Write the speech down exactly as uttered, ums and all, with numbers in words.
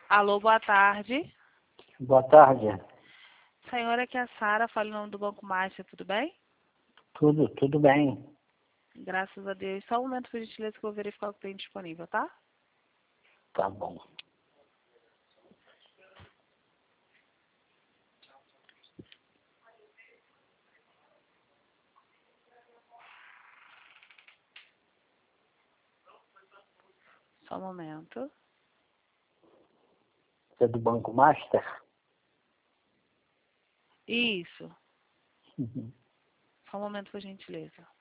Alô, boa tarde. Boa tarde. Senhora, que é a Sara, fala em nome do Banco Master, tudo bem? Tudo, tudo bem. Graças a Deus. Só um momento, por gentileza, que eu vou verificar o que tem disponível, tá? Tá bom. Só um momento. Você é do Banco Master? Isso. Uhum. Só um momento, por gentileza.